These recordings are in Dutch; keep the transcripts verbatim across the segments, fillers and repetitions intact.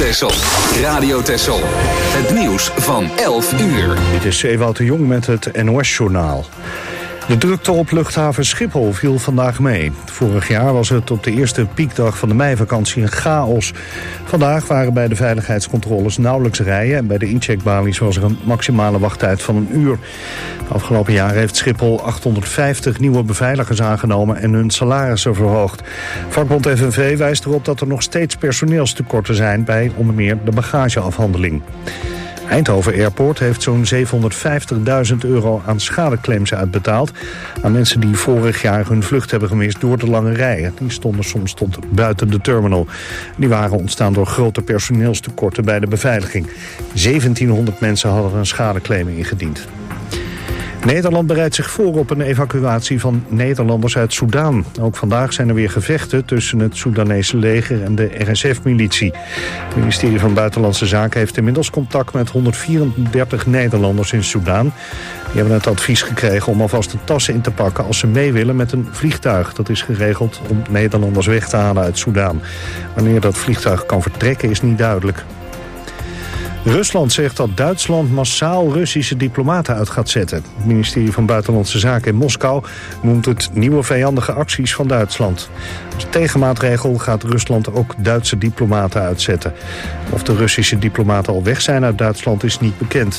Texel. Radio Texel. Het nieuws van elf uur. Dit is Ewout de Jong met het N O S-journaal. De drukte op luchthaven Schiphol viel vandaag mee. Vorig jaar was het op de eerste piekdag van de meivakantie een chaos. Vandaag waren bij de veiligheidscontroles nauwelijks rijen en bij de incheckbalies was er een maximale wachttijd van een uur. De afgelopen jaar heeft Schiphol achthonderdvijftig nieuwe beveiligers aangenomen en hun salarissen verhoogd. Vakbond F N V wijst erop dat er nog steeds personeelstekorten zijn bij onder meer de bagageafhandeling. Eindhoven Airport heeft zo'n zevenhonderdvijftigduizend euro aan schadeclaims uitbetaald aan mensen die vorig jaar hun vlucht hebben gemist door de lange rijen. Die stonden soms tot buiten de terminal. Die waren ontstaan door grote personeelstekorten bij de beveiliging. zeventienhonderd mensen hadden een schadeclaim ingediend. Nederland bereidt zich voor op een evacuatie van Nederlanders uit Soedan. Ook vandaag zijn er weer gevechten tussen het Soedanese leger en de R S F-militie. Het ministerie van Buitenlandse Zaken heeft inmiddels contact met honderdvierendertig Nederlanders in Soedan. Die hebben het advies gekregen om alvast de tassen in te pakken als ze mee willen met een vliegtuig. Dat is geregeld om Nederlanders weg te halen uit Soedan. Wanneer dat vliegtuig kan vertrekken is niet duidelijk. Rusland zegt dat Duitsland massaal Russische diplomaten uit gaat zetten. Het ministerie van Buitenlandse Zaken in Moskou noemt het nieuwe vijandige acties van Duitsland. Als tegenmaatregel gaat Rusland ook Duitse diplomaten uitzetten. Of de Russische diplomaten al weg zijn uit Duitsland is niet bekend.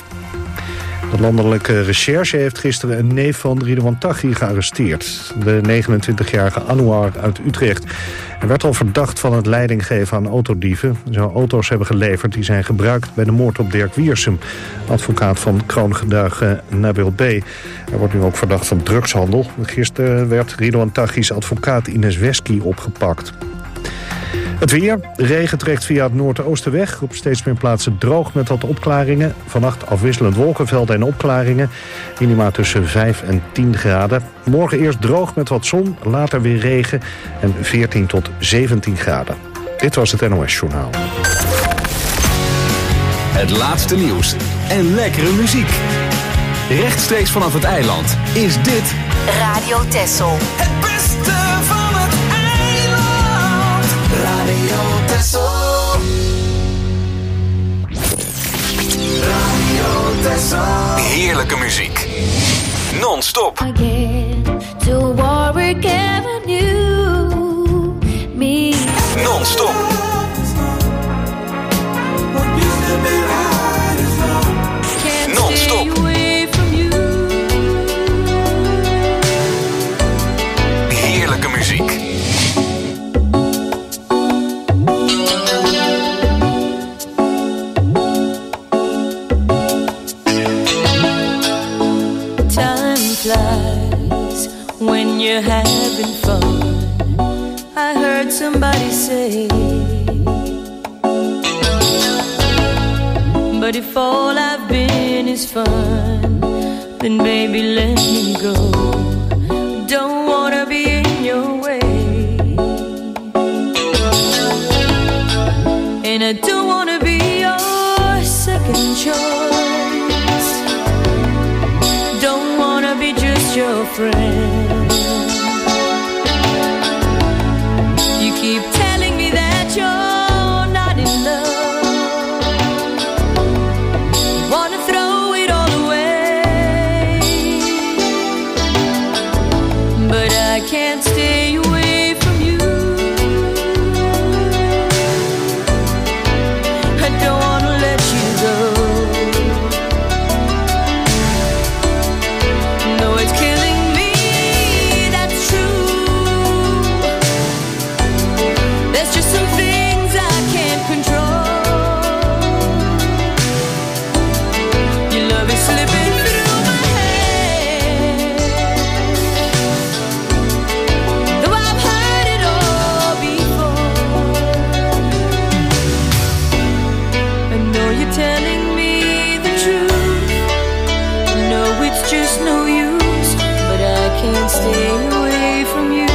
De landelijke recherche heeft gisteren een neef van Ridwan Taghi gearresteerd. De negenentwintigjarige Anouar uit Utrecht. Hij werd al verdacht van het leidinggeven aan autodieven. Hij zou auto's hebben geleverd die zijn gebruikt bij de moord op Dirk Wiersum, advocaat van kroongetuige Nabil B. Hij wordt nu ook verdacht van drugshandel. Gisteren werd Ridwan Taghi's advocaat Ines Wesky opgepakt. Het weer. Regen trekt via het noordoosten weg. Op steeds meer plaatsen droog met wat opklaringen. Vannacht afwisselend wolkenvelden en opklaringen. Minima tussen vijf en tien graden. Morgen eerst droog met wat zon, later weer regen en veertien tot zeventien graden. Dit was het N O S-journaal. Het laatste nieuws en lekkere muziek. Rechtstreeks vanaf het eiland is dit Radio Texel. Het beste van het eiland. Radio Texel. Radio Texel. heerlijke muziek. Non-stop. To Warwick Avenue. Me. Non-stop. Non-stop. Heerlijke muziek. Time flies when you're having fun. I heard somebody say, but if all I've been is fun, then baby let me go. Don't wanna be in your way, and I don't wanna be your second choice. Don't wanna be just your friend. You keep telling me that you're not in love. Wanna throw it all away, but I can't stay away from you. I don't wanna let you go. No, it's killing me, that's true. There's just some things I can't control. Your love is slipping through my hands, though I've heard it all before. I know you're telling me the truth. I know it's just no use, but I can't stay away from you.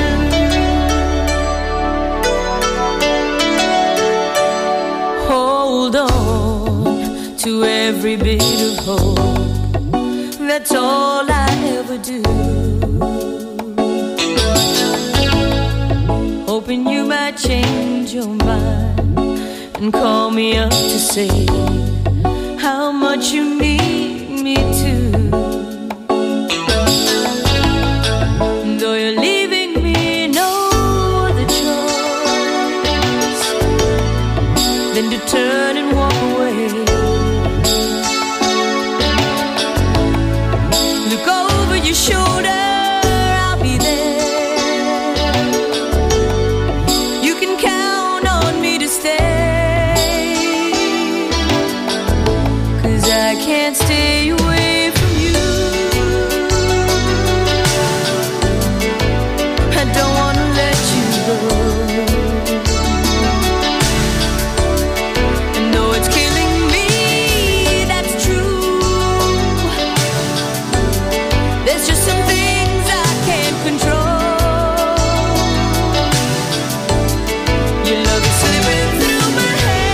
Hold on to every bit of hope. That's all I ever do. Hoping you might change your mind and call me up to say how much you need me to. Though you're leaving me no other choice than to turn and walk away. Look over your shoulder, I'll be there. You can count on me to stay, 'cause I can't stay away from you. I don't wanna let you go. And though it's killing me, that's true. There's just some things I can't control. Your love is slipping through my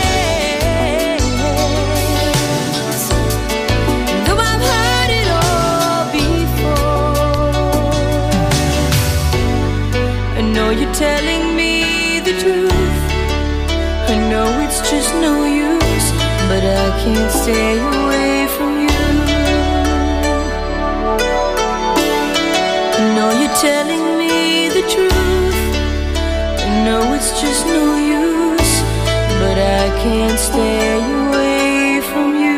hands. Though I've heard it all before, I know you're telling me the truth. I know it's just no use, but I can't stay away from you. I know you're telling me the truth. I know it's just no use, but I can't stay away from you.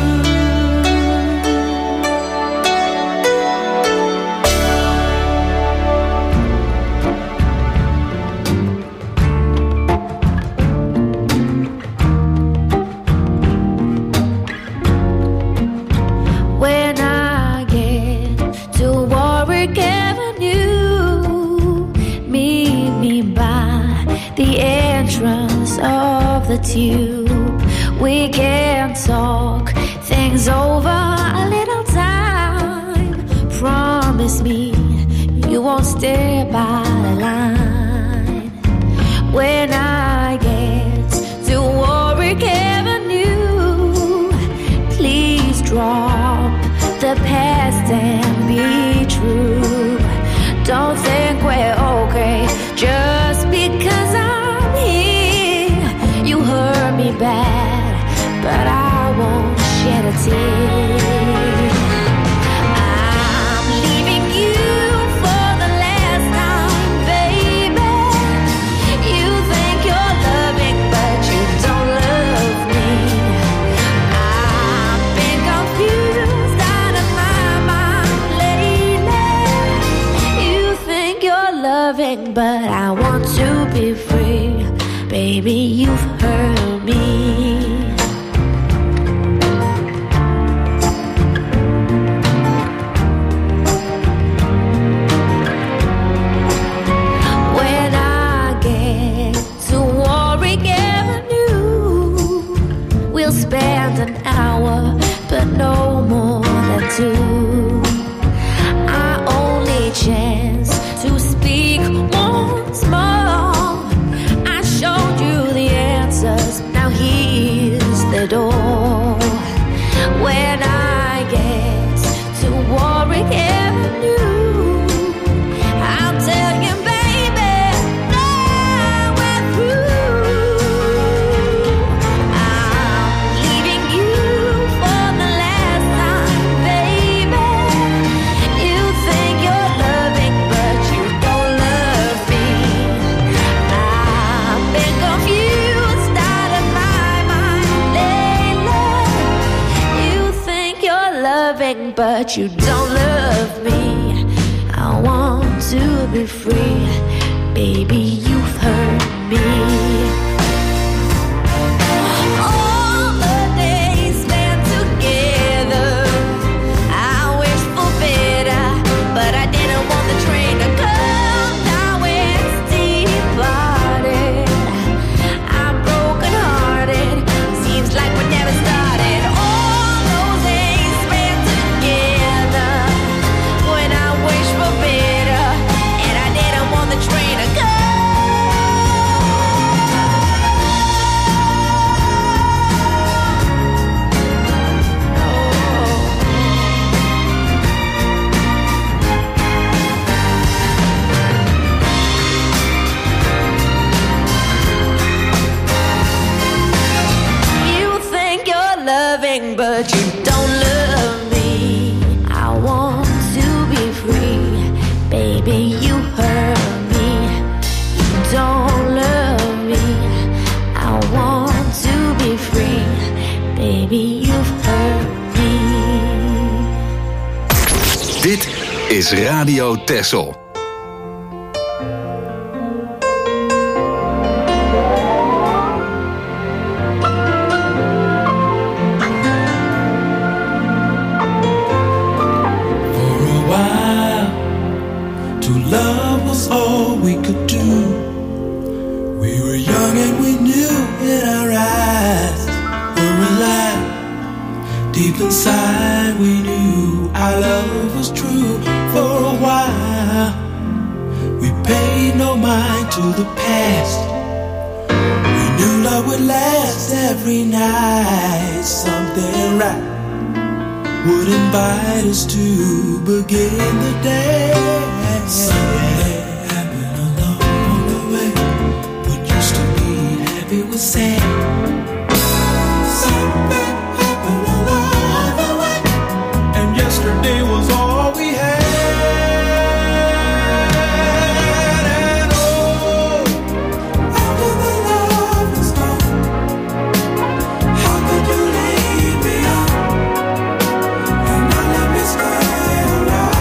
When I get to Warwick Avenue, meet me by the entrance of the tube. We can talk things over a little time. Promise me you won't stay by the line. When I get to Warwick Avenue, please drop the past and be true. Don't think we're okay just because I'm here. You hurt me bad, but I won't shed a tear. I'm leaving you for the last time, baby. You think you're loving, but you don't love me. I've been confused out of my mind lately. You think you're loving, but I want to be free. Baby, you've hurt me. When I get to Warwick Avenue, we'll spend an hour, but no more than two. Our only chance to speak once more. I showed you the answers, now here's the door. When I get to Warwick Avenue, I'll tell you, baby, now we're through. I'm leaving you for the last time, baby. You think you're loving, but you don't love me. I've been confused out of my mind lately. You think you're loving, but you don't love me. I want to be free. Baby, you've hurt me. All the days spent together, I wish for better, but I didn't want the train to come. Now it's departed. I'm broken hearted. Seems like we never started. All those days spent together, when I wish for better, and I didn't want the train to come. is Radio Texel. Love was all we could do. We were young and we knew in our eyes were alive. Deep inside we knew our love was true. For a while we paid no mind to the past. We knew love would last every night. Something right would invite us to begin the day. Something happened along the way. What used to be happy was sad. Something happened along the way, and yesterday was all we had. And oh, after the love is gone, how could you leave me on and not let me stay around?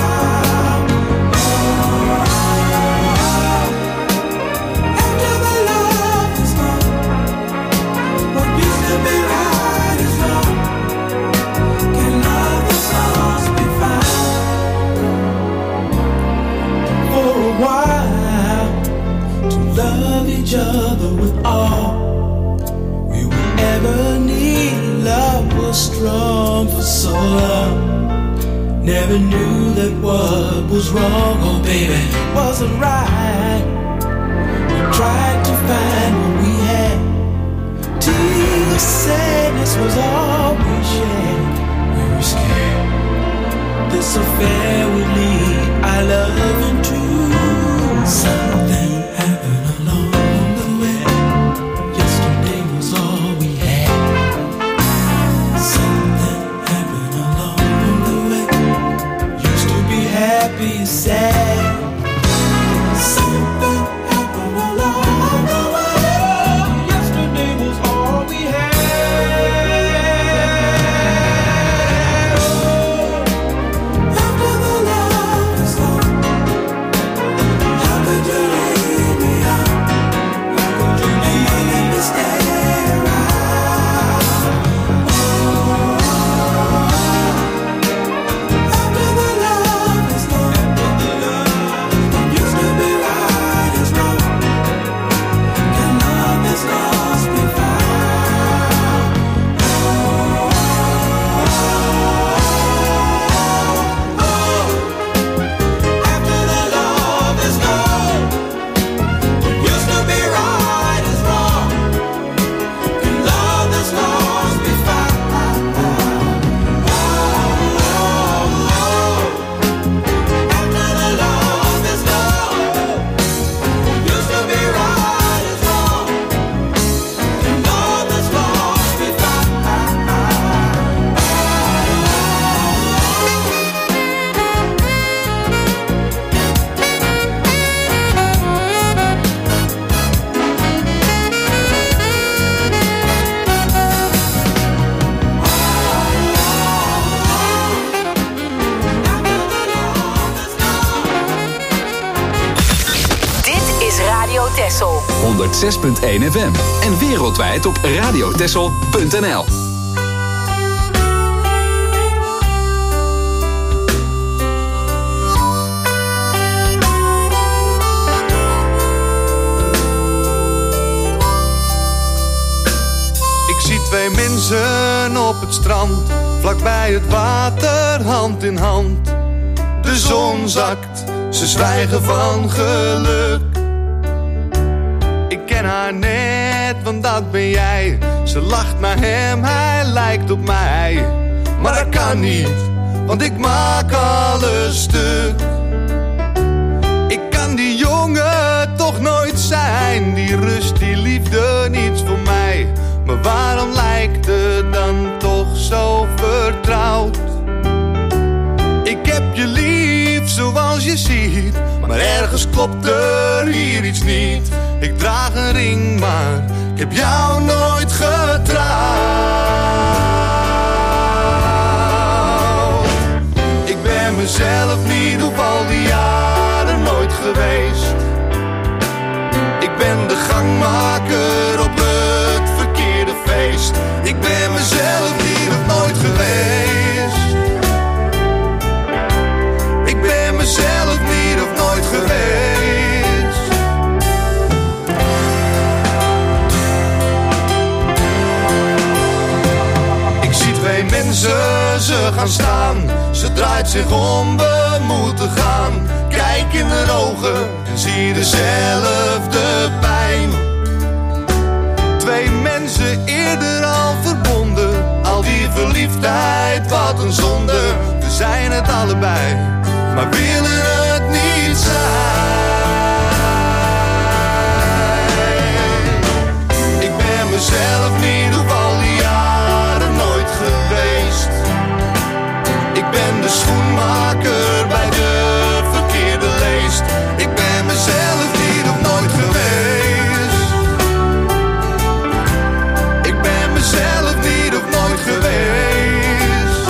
Each other with all we would ever need. Love was strong for so long. Never knew that what was wrong, oh baby, wasn't right. We tried to find what we had. Tears, sadness was all we shared. We were scared this affair would lead our love into something. Be sad. Something happened along the way. Yesterday was all we had. Oh, after the love is gone, how could you leave me on? How could you leave me stay around? Oh, after the love is gone. honderdzes punt één F M en wereldwijd op radiotexel punt n l. Ik zie twee mensen op het strand, vlakbij het water, hand in hand. De zon zakt, ze zwijgen van geluk. Ik ken haar net, want dat ben jij. Ze lacht naar hem, hij lijkt op mij. Maar dat kan niet, want ik maak alles stuk. Ik kan die jongen toch nooit zijn. Die rust, die liefde, niets voor mij. Maar waarom lijkt het dan toch zo vertrouwd? Ik heb je lief zoals je ziet, maar ergens klopt er hier iets niet. Ik draag een ring, maar ik heb jou nooit getrouwd. Ik ben mezelf mezelf niet op al die jaren nooit geweest. Ik ben de gangmaker op het verkeerde feest. Ik ben mezelf niet of nooit geweest. Ik ben mezelf niet of nooit geweest. Ik zie twee mensen, ze gaan staan. Ze draait zich om, we moeten gaan. Kijk in de ogen en zie dezelfde pijn. Twee mensen eerder al verbonden. Al die verliefdheid, wat een zonde. We zijn het allebei, maar willen het niet zijn. Ik ben mezelf niet op al die jaren nooit geweest. Ik ben de schoenmaker bij de verkeerde leest. Ik ben mezelf niet of nooit geweest. Ik ben mezelf niet of nooit geweest.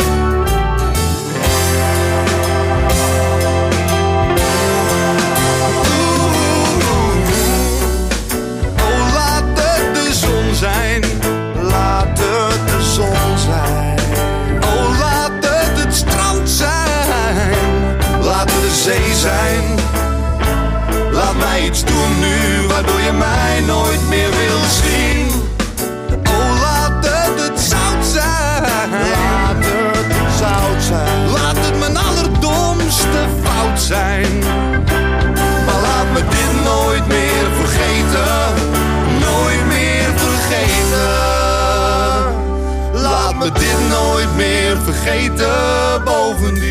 Oeh, oh, laat het de zon zijn. Laat het de zon zijn. Oh, laat het het strand zijn. Laat het de zee zijn. Laat mij iets doen nu, waardoor je mij nooit meer wil zien. Oh, laat het het zout zijn. Laat het het zout zijn. Laat het mijn allerdomste fout zijn. Maar laat me dit nooit meer vergeten. Nooit meer vergeten. Laat me dit nooit meer vergeten, bovendien.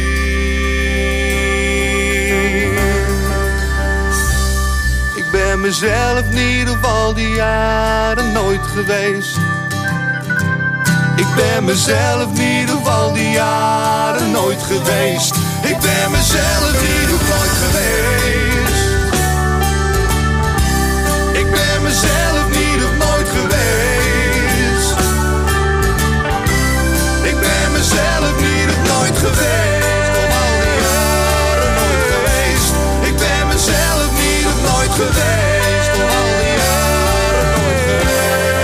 Ik ben mezelf niet op al die jaren nooit geweest. Ik ben mezelf niet op al die jaren nooit geweest. Ik ben mezelf niet op nooit geweest. Ik ben mezelf niet op nooit geweest. Ik ben mezelf niet op nooit geweest. Op al die jaren nooit geweest. Ik ben mezelf niet op nooit geweest. Op al die jaren nooit geweest.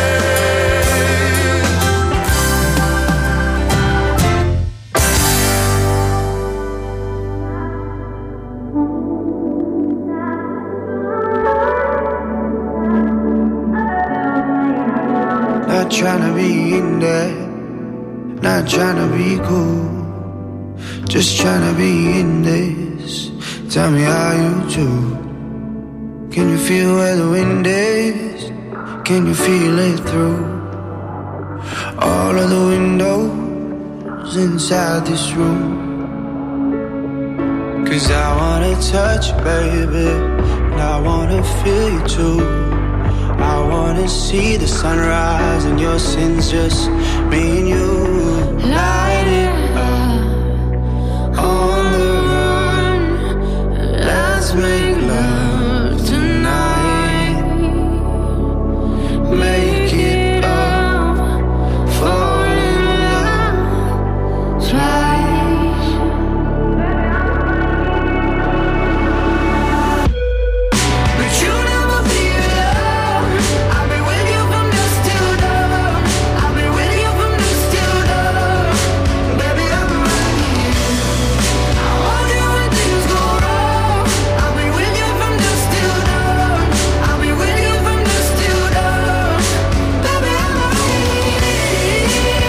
Not tryna be in there, not tryna be cool, just tryna be in this. Tell me how you do. Can you feel where the wind is? Can you feel it through all of the windows inside this room? Cause I wanna touch you, baby, and I wanna feel you too. I wanna see the sunrise and your sins, just me and you. Light it up on the run. Let's make love tonight. Make it up, fall in love twice. But you never be alone. I'll be with you from dusk till dawn. I'll be with you from dusk till dawn. Baby, I'm right here. I hold you when things go wrong. I'll be with you from dusk till dawn. I'll be with you from dusk till dawn. Baby, I'm right here.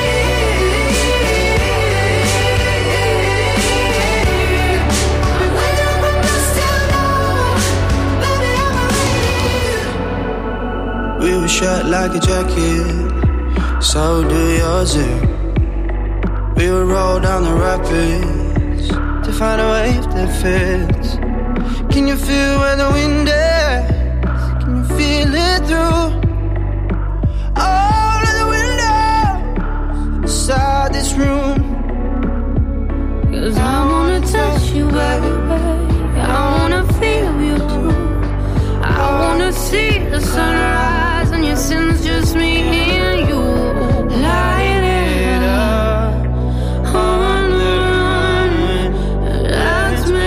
I'll be with you from dusk till dawn. Baby, I'm right here. We were shut like a jacket, so do yours. Zip. We would roll down the rapids to find a wave that fits. Can you feel where the wind is? Can you feel it through all of the windows inside this room? Cause I wanna touch you, baby. I wanna feel you too. I wanna see the sunrise and your sins, just me and you. Light it up on the run. Let's make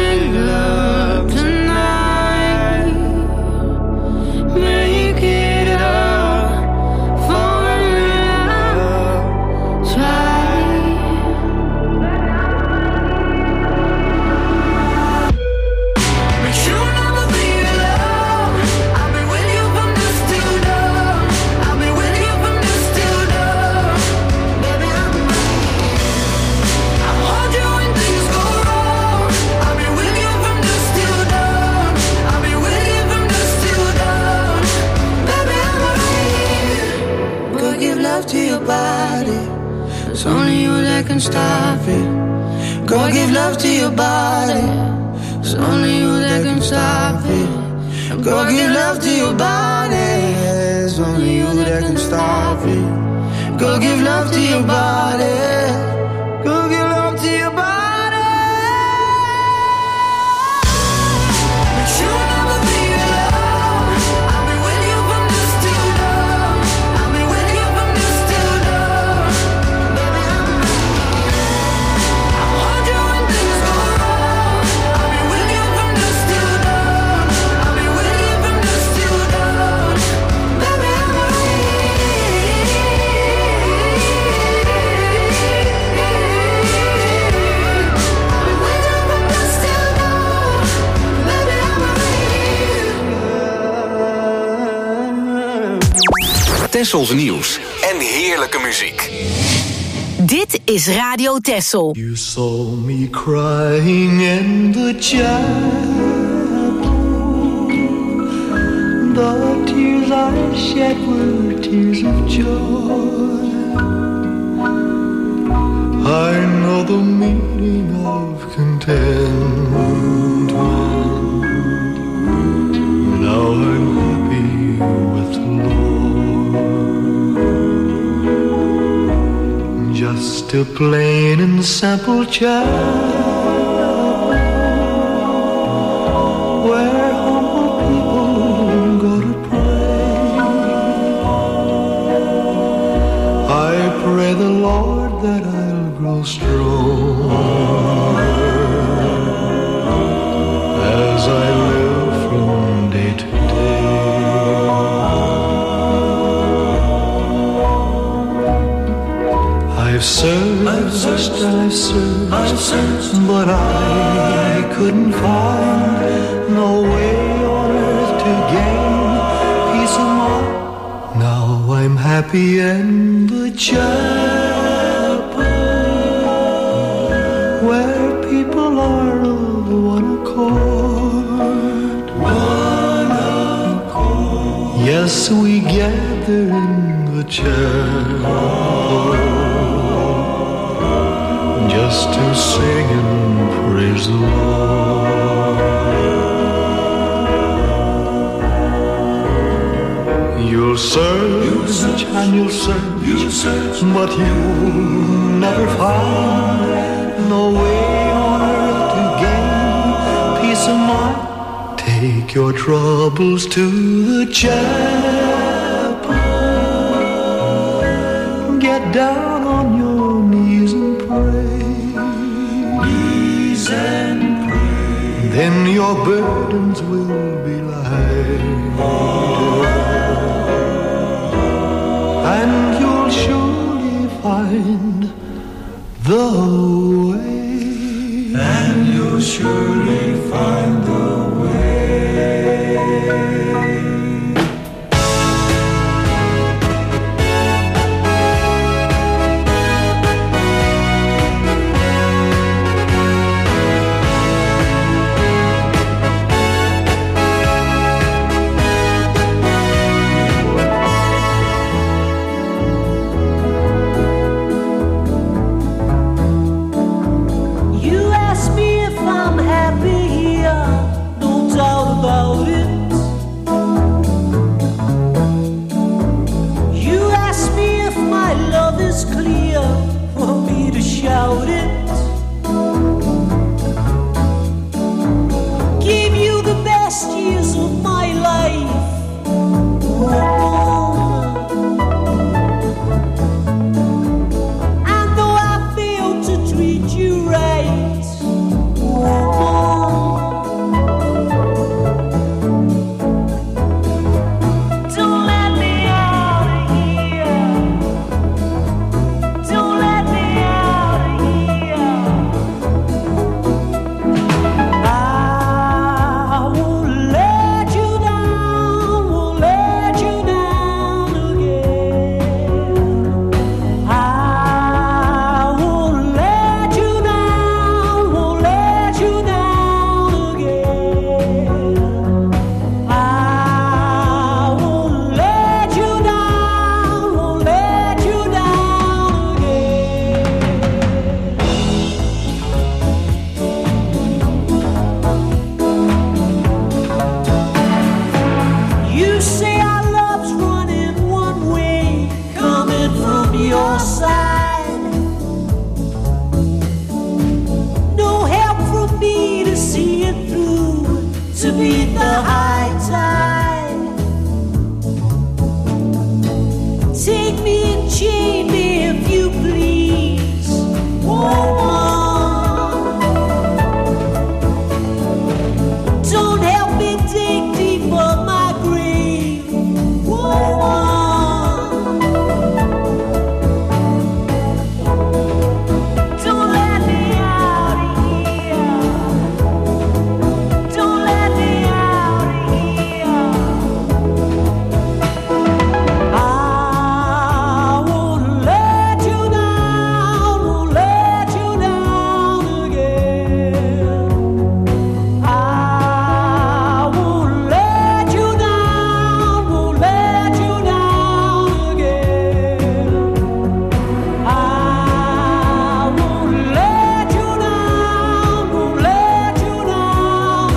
only you that can stop it. Go give love to your body. It's only you that can stop it. Go give love to your body. It's only you that can stop it. Go give love to your body. Go give love to your body. But you'll never be alone. I'll be with you from dusk till dawn. I'll be with you from dusk till dawn. Baby, I'm I'll hold you when things go wrong. I'll be with you from dusk till dawn. I'll be with you from dusk till dawn. Baby, I'm Tessels nieuws en heerlijke muziek. Dit is Radio Tessel. You saw me crying in the chapel. The tears I shed were tears of joy. I know the meaning of contentment. Now I'm happy with the Lord. Just a plain and simple child, where humble people go to pray. I pray the Lord that I'll grow strong as I live from day to day. I've searched, I've searched, I've searched, I've searched, but I couldn't find no way on earth to gain peace of mind. Now I'm happy in the chapel, where people are of one accord. One accord. Yes, we gather in the chapel just to sing and praise the Lord. You'll search, you'll search and you'll search, you'll search, but you'll never find no way on earth to gain peace of mind. Take your troubles to the chapel. Get down on your knees and pray. Knees and pray. Then your burdens will be light, and you'll surely find the way. And you'll surely find the way. You ask me if I'm happy through to beat the high tide. Take me and chain me if you please. Whoa, don't help me dig deep for my grave. Whoa, don't let me out of here. Don't let me out of here. I won't let you down, won't let you down again. I won't let you down, won't let you down again. I won't let you down, won't let you down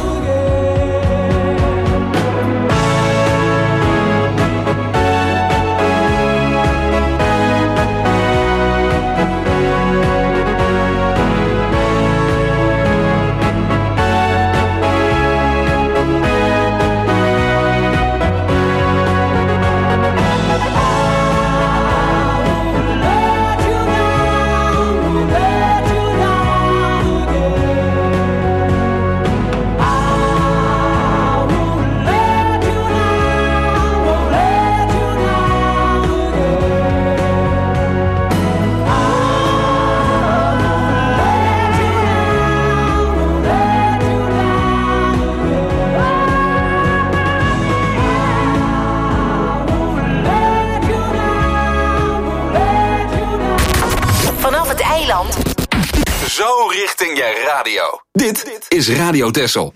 Vanaf het eiland. Zo richting je radio. Dit is Radio Texel.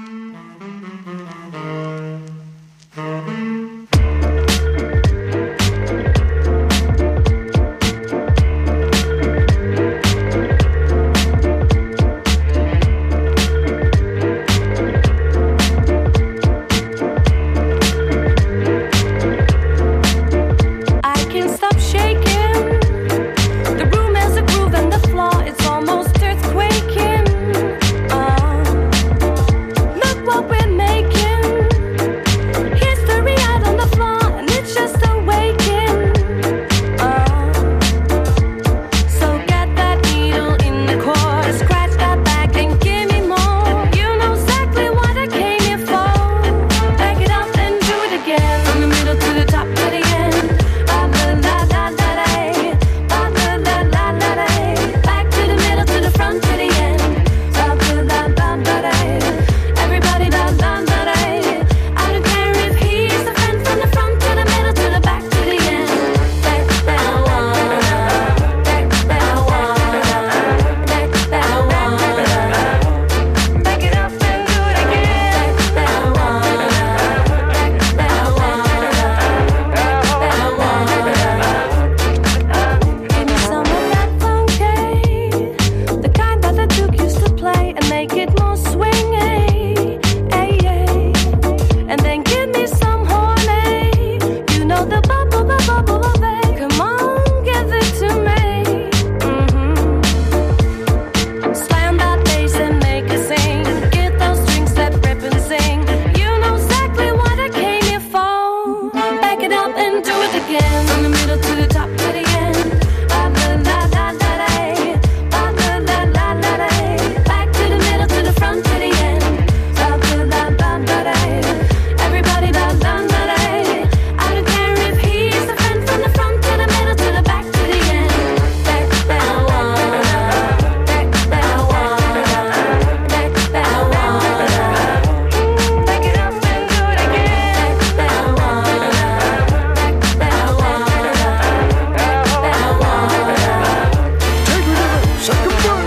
I can't stop shaking. The room has a groove and the floor it's almost earthquaking. Uh, look what we're making. History out on the floor and it's just awakening. Uh, so get that needle in the core, scratch that back and give me more. You know exactly what I came here for. Back it up and do it again. From the middle to the top to the end. Back to the middle, to the front, to the end. Everybody, I don't care if he's the friend from the front to the middle, to the back, to the end. Back, back, I wanna. Back, back, I wanna. Back, back, I wanna. Back it up and do it again. Back, back, I wanna. Back, back, I wanna. Back, back, I wanna. Give me some of that funky, the kind that the Duke used to play and make it more swingy, ay, ay. And then give me some horny, you know the bubble, bubble, bubble, babe. Come on, give it to me. Mhm. Slam that bass and make it sing. Get those strings that rip and sing. You know exactly what I came here for. Back it up and do it again. From the middle to the top to the end. Back to the middle, to the front, to the end. Everybody, I don't care if he's the friend from the front to the middle, to the back, to the end. Back, back, I wanna. Back, back, I wanna. Back, back, I wanna. Back it up and do it again. Back, back, I wanna. Back, back, I wanna. Back, back, I wanna. Take me to the second one.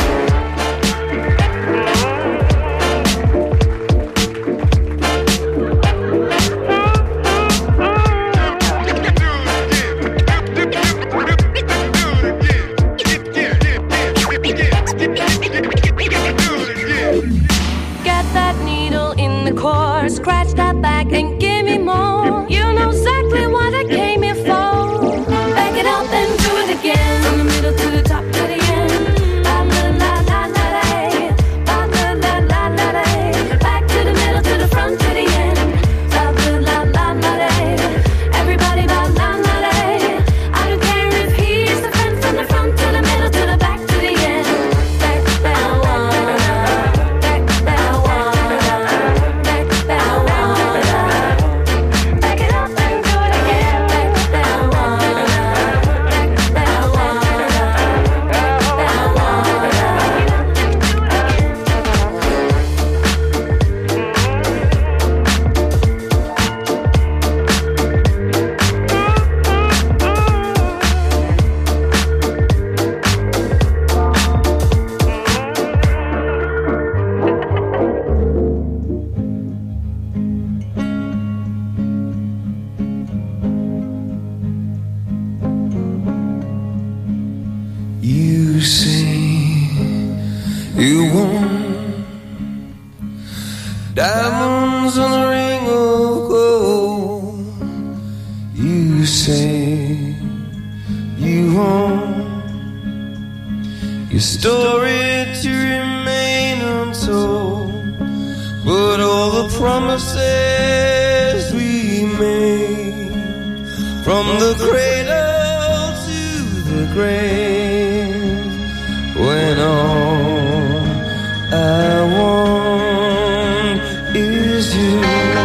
Get that needle in the core, scratch that back and give me more. You know exactly what I came here for. Back it up and do it again. From the middle to the top to the end. diamonds on a ring of gold. You say you want your story to remain untold, but all the promises we made from the cradle to the grave, when all I want is you.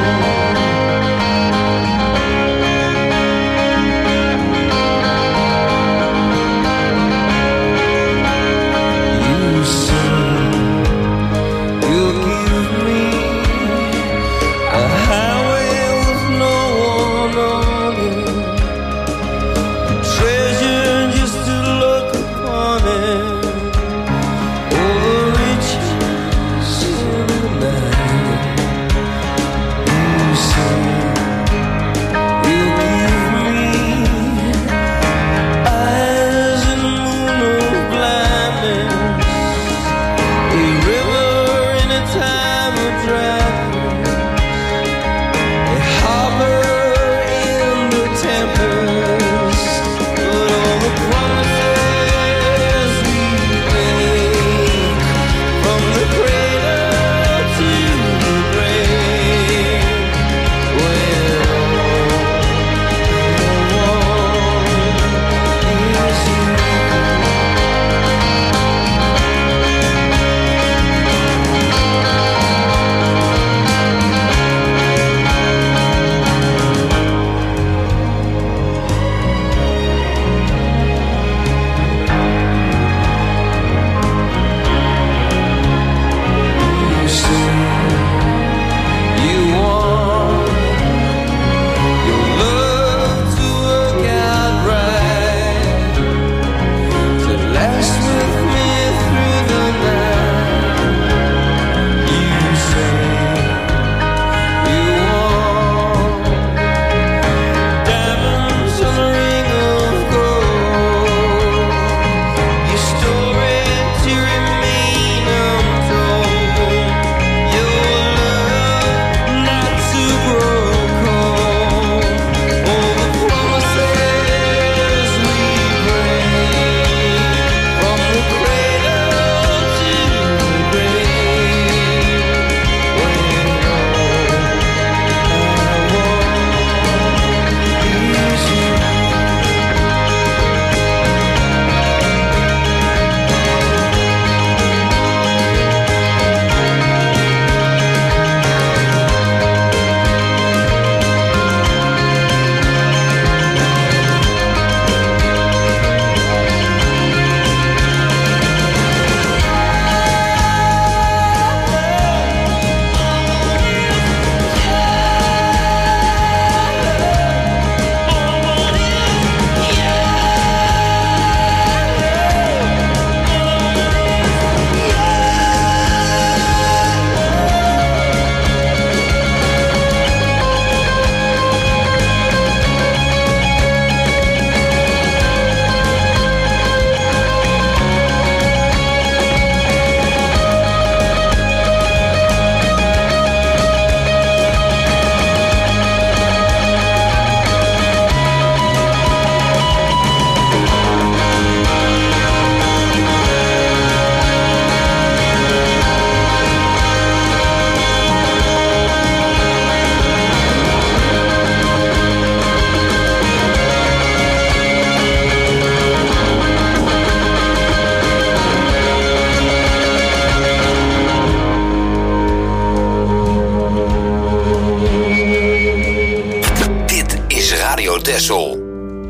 Texel.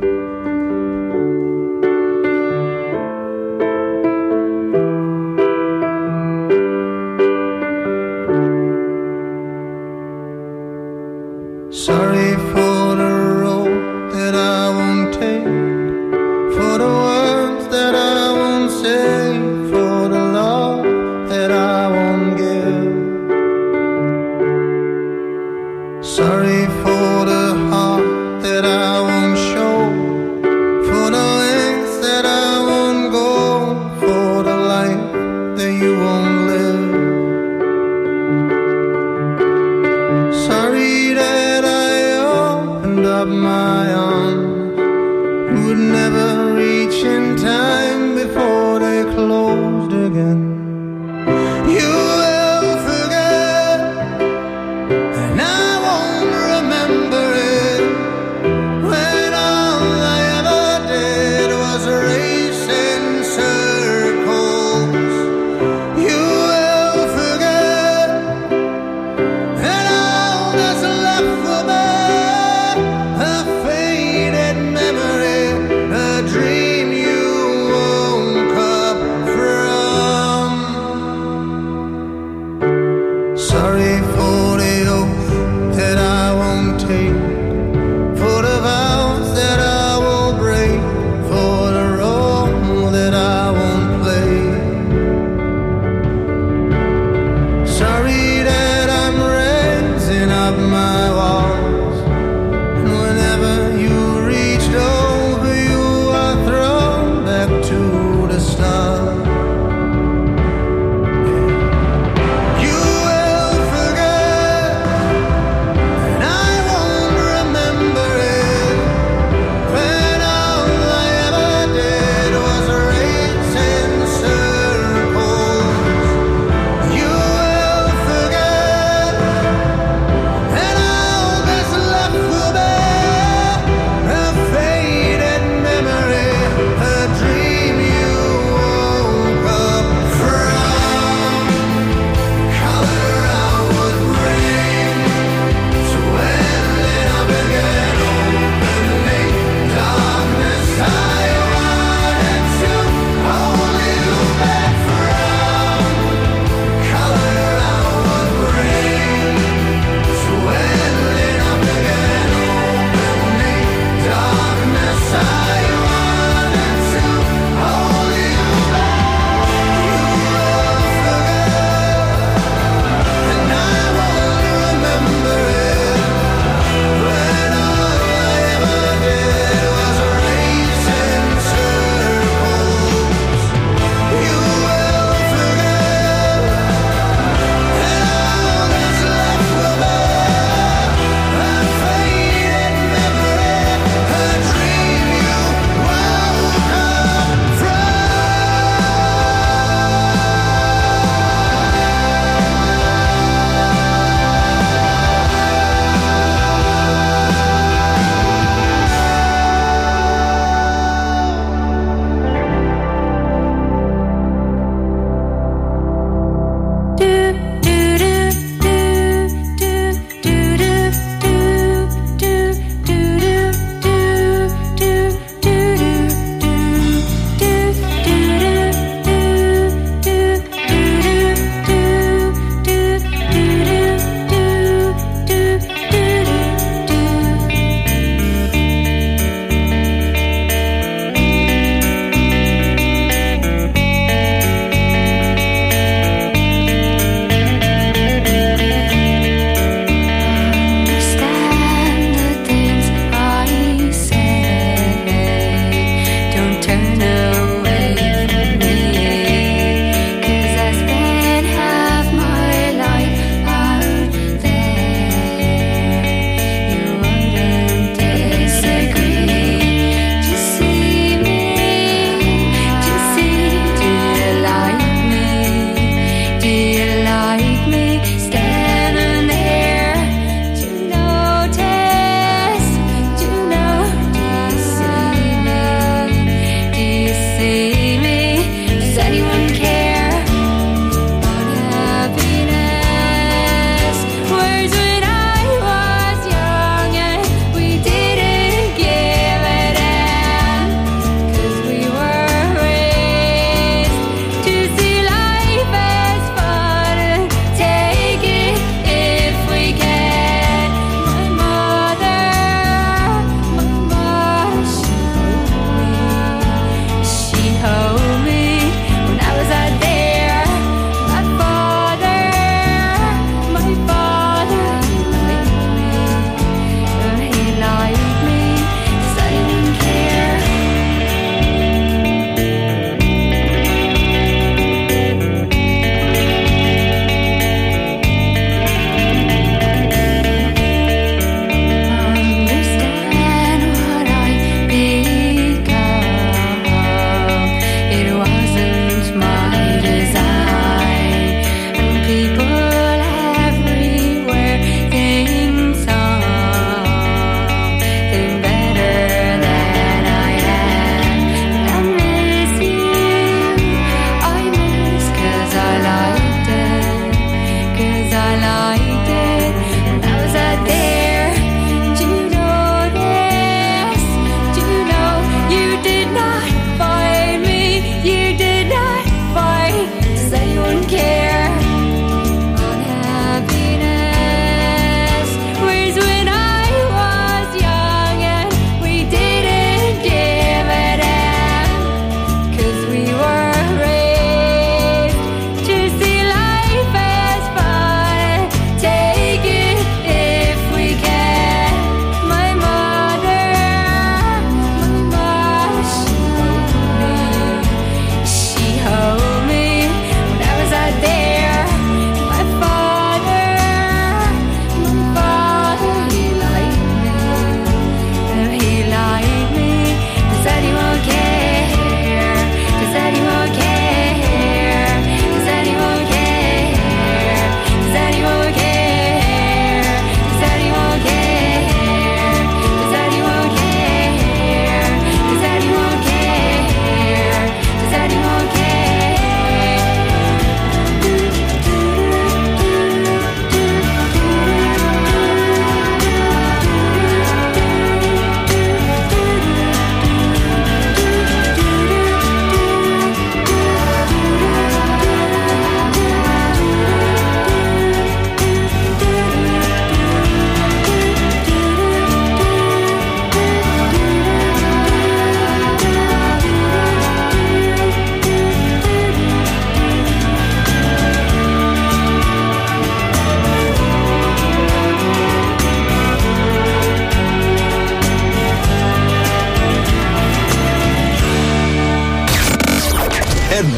Sorry for the road that I won't take, for the words that I won't say, for the love that I won't give. Sorry for the heart that I won't show. of my arms would never reach in time before they closed again. You will forget, and I won't remember it, when all I ever did was race in circles. You will forget, and all that's left for me, a faded memory, a dream you woke up from. Sorry for the oath that I won't take, for the vows that I will break, for the role that I won't play. Sorry that I'm raising up my walls, and whenever you reached over, you are thrown back to the start. You will forget,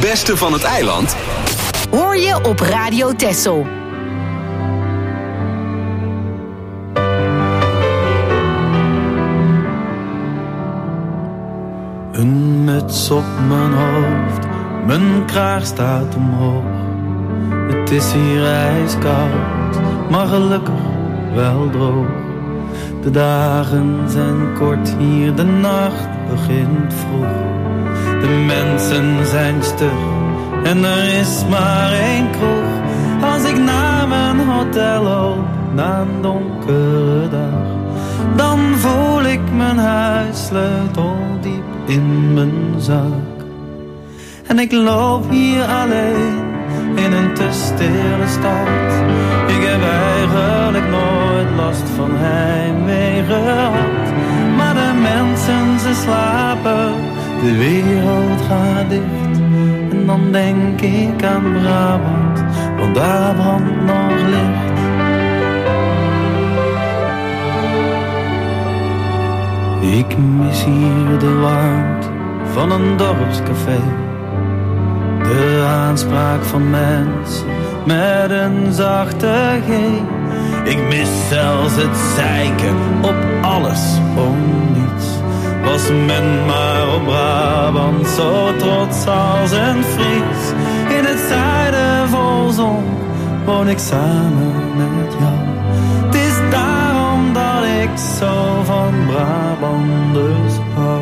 beste van het eiland Hoor je op Radio Texel. Een muts op mijn hoofd, mijn kraag staat omhoog. Het is hier ijskoud, maar gelukkig wel droog. De dagen zijn kort hier, de nacht begint vroeg. De mensen zijn stug en er is maar één kroeg. Als ik naar mijn hotel loop, na een donkere dag, dan voel ik mijn huissleutel diep in mijn zak. En ik loop hier alleen in een te stille stad. Ik heb eigenlijk nooit last van heimwee gehad. Maar de mensen, ze slapen, de wereld gaat dicht. En dan denk ik aan Brabant, want daar brandt nog licht. Ik mis hier de warmte van een dorpscafé. De aanspraak van mensen met een zachte G. Ik mis zelfs het zeiken op alles om niets. Was men maar op Brabant zo trots als een Fries. In het zuiden vol zon woon ik samen met jou. Het is daarom dat ik zo van Brabanders hou.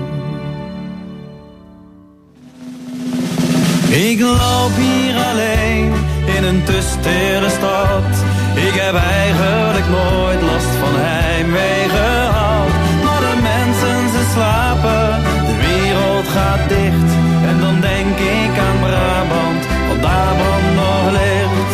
Ik loop hier alleen in een te stille stad. Ik heb eigenlijk nooit last van heimwee gehad. Maar de mensen, ze slapen, de wereld gaat dicht. En dan denk ik aan Brabant, want daar brandt nog licht.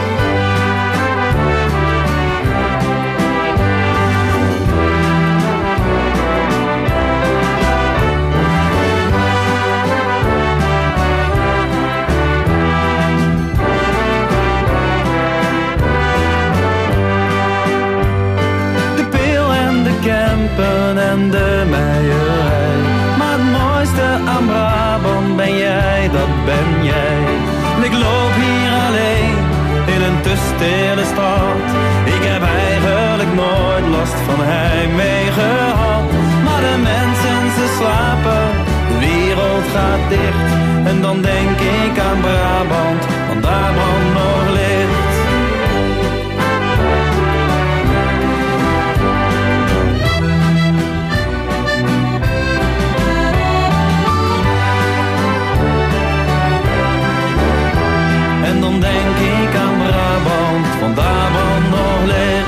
En de meierij. Maar het mooiste aan Brabant ben jij, dat ben jij. En ik loop hier alleen in een te stille stad. Ik heb eigenlijk nooit last van heimwee gehad. Maar de mensen, ze slapen, de wereld gaat dicht. En dan denk ik aan Brabant, want daar brandt nog licht. En dan denk ik aan Brabant, want daar brandt nog licht.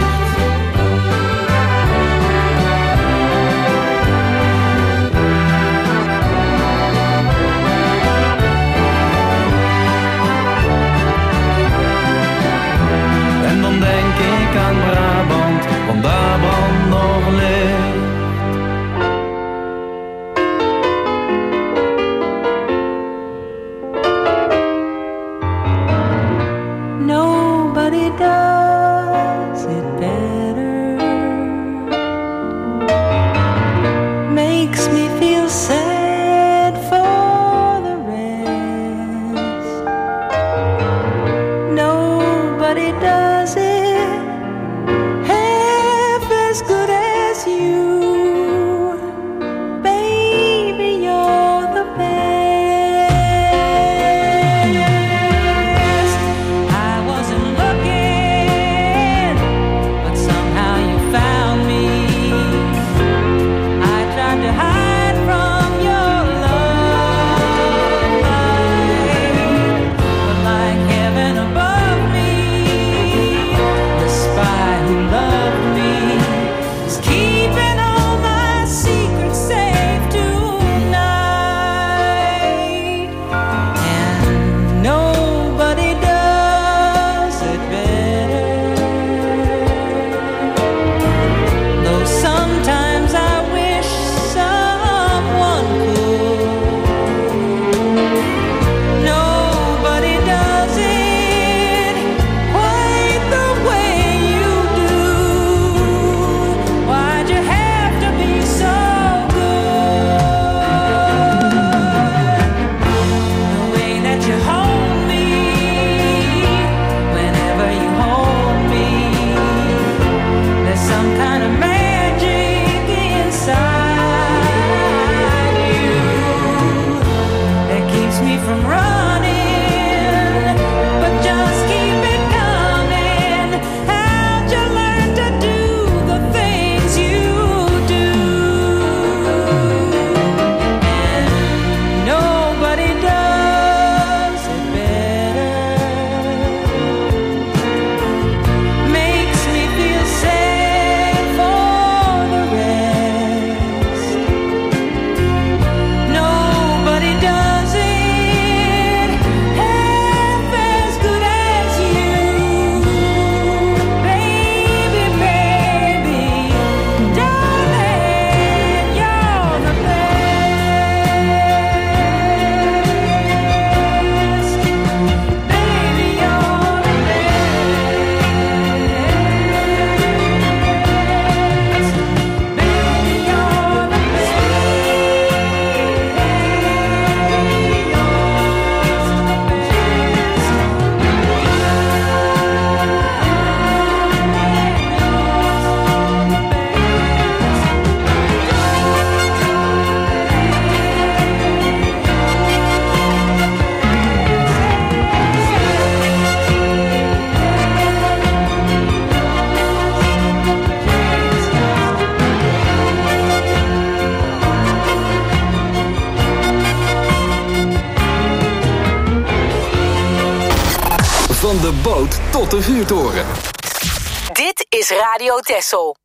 boot tot de vuurtoren. Dit is Radio Texel.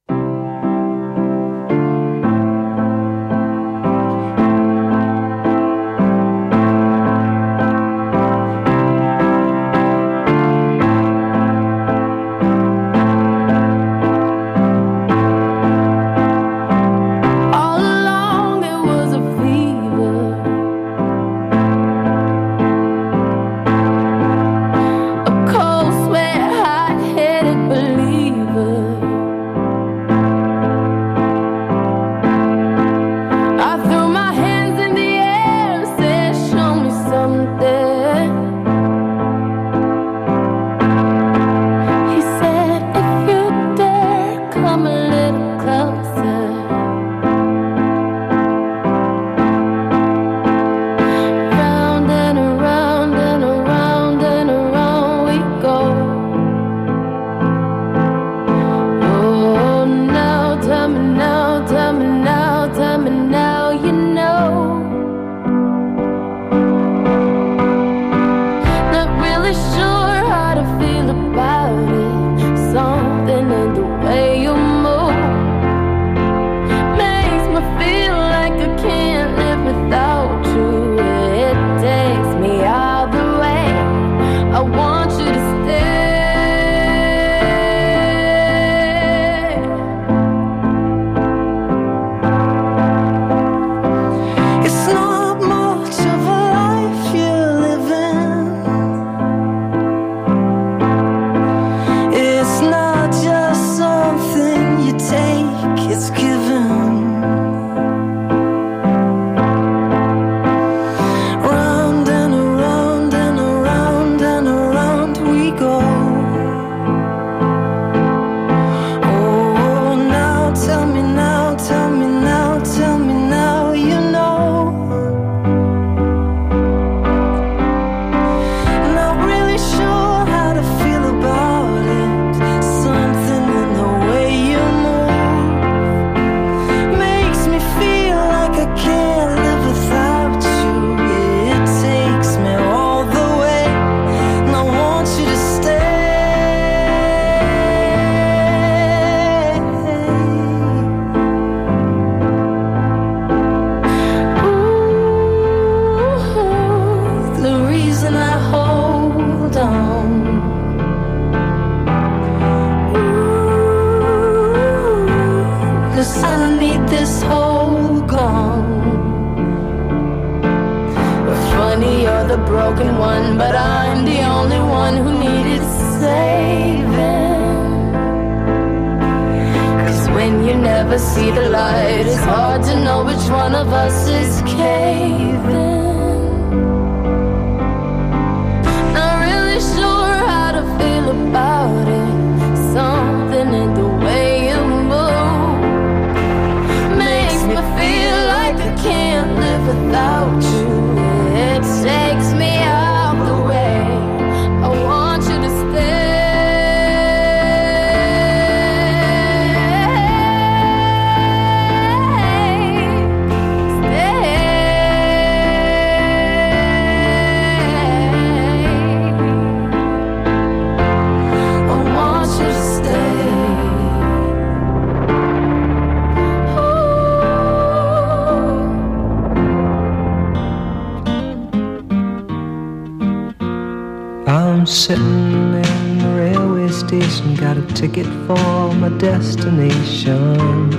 Sitting in the railway station, got a ticket for my destination.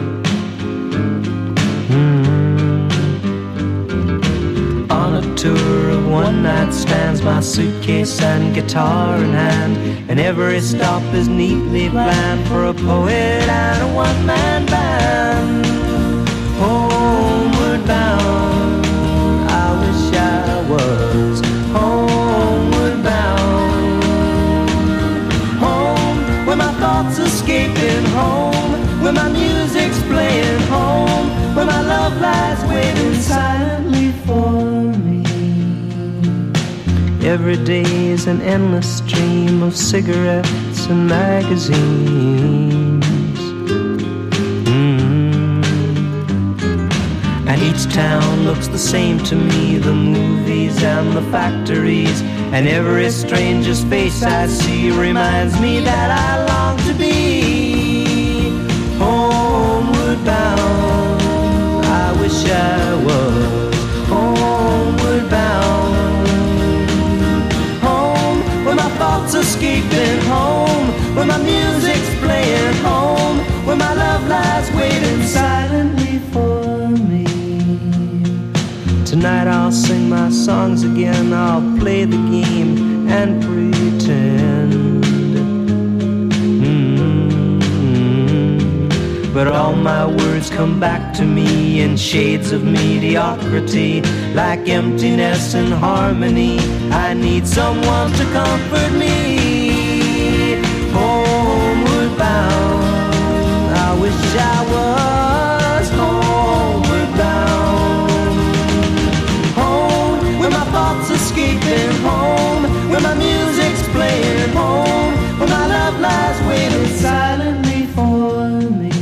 Mm. On a tour of one night stands, my suitcase and guitar in hand, and every stop is neatly planned for a poet and a one-man band. Homeward bound, I wish I was homeward bound. Where my thoughts escaping home, where my music's playing home, where my love lies waiting silently for me. Every day is an endless stream of cigarettes and magazines. Mm-hmm. And Each town looks the same to me, the movies and the factories, and every stranger's face I see reminds me that I long to be homeward bound. I wish I was homeward bound. Home where my thoughts escaping, home where my music's playing, home where my love lies waiting silently for me. Tonight I'll sing my songs again, I'll play the game and pretend. Mm-hmm. But all my words come back to me in shades of mediocrity, like emptiness and harmony. I need someone to comfort me. Homeward bound, I wish I was homeward bound. Home where my thoughts escaping, home where my music's playing, home where my love lies waiting silently for me.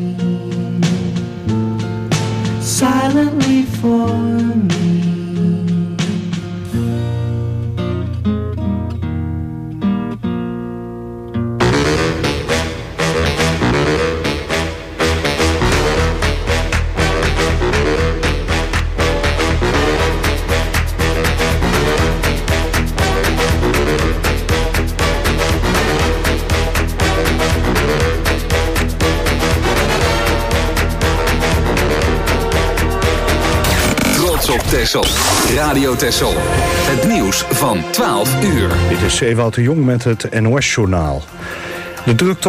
Silently for me. Op Texel. Radio Texel. Het nieuws van twaalf uur. Dit is Ewout de Jong met het N O S-journaal. De drukte